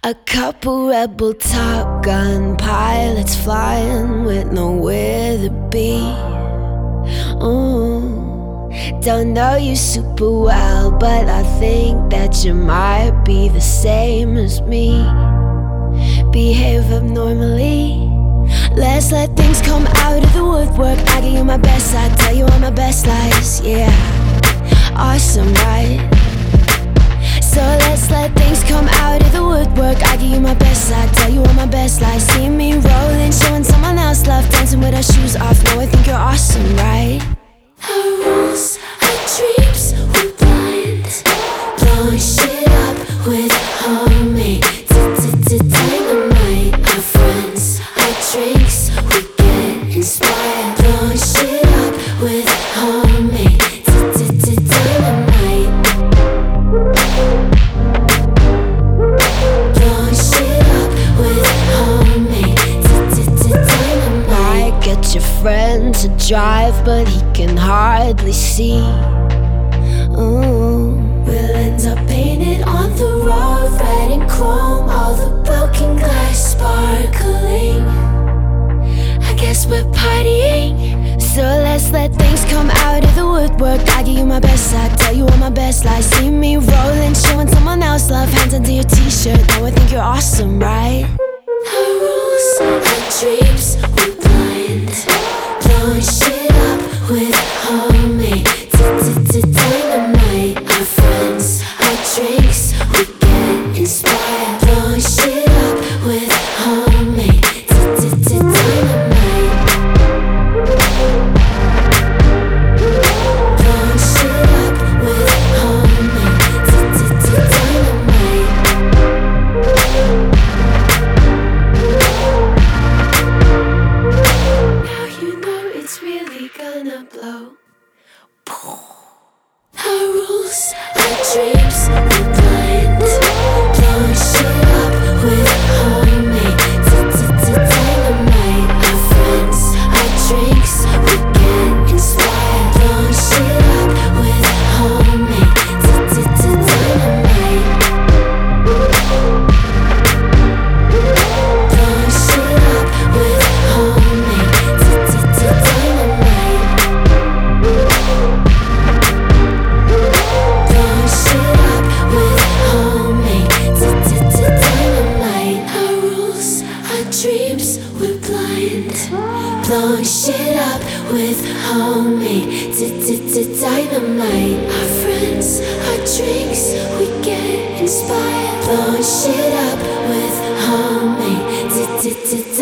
A couple rebel Top Gun pilots flying with nowhere to be. Don't know you super well, but I think that you might be the same as me. Behave abnormally. Let's let things come out of the woodwork. I give you my best, I tell you all my best lies. Yeah, awesome, right? So let's let things come out of the woodwork. I give you my best, I tell you all my best lies. See me rolling, showing someone else love, dancing with our shoes off. No, I think you're awesome, right? Our rules, our dreams, we're blind. Blowing shit up with homemade dynamite. Our friends, our drinks, we get inspired. Blowing shit up with homemade dynamite. Blowing shit up with homemade dynamite. Might get your friend to drive, but he can hardly see. We'll end up painted on the road, red and chrome, all the broken glass sparkling. I guess we're partying, so let's let things come out of the woodwork. I give you my best, I tell you all my best lies. See me rolling, showing someone else love, hands under your t-shirt. Now I think you're awesome, right? Our rules, our dreams, we're blind. Blowing shit up with homemade dynamite. Our friends, our drinks, we get inspired. Blowing shit up with homemade dynamite. Blowing shit up with homemade dynamite. Now you know it's really gonna blow. Our rules, our dreams, we're blind. Blowing shit up with homemade dynamite. Our friends, our drinks, we get inspired. Blowing shit up with homemade dynamite. Blowing shit up with homemade dynamite. Blowing shit up with homemade dynamite. Our rules, our dreams, we're blind. Blowing shit up with homemade dynamite. Our friends, our drinks, we get inspired. Blowing shit up with homemade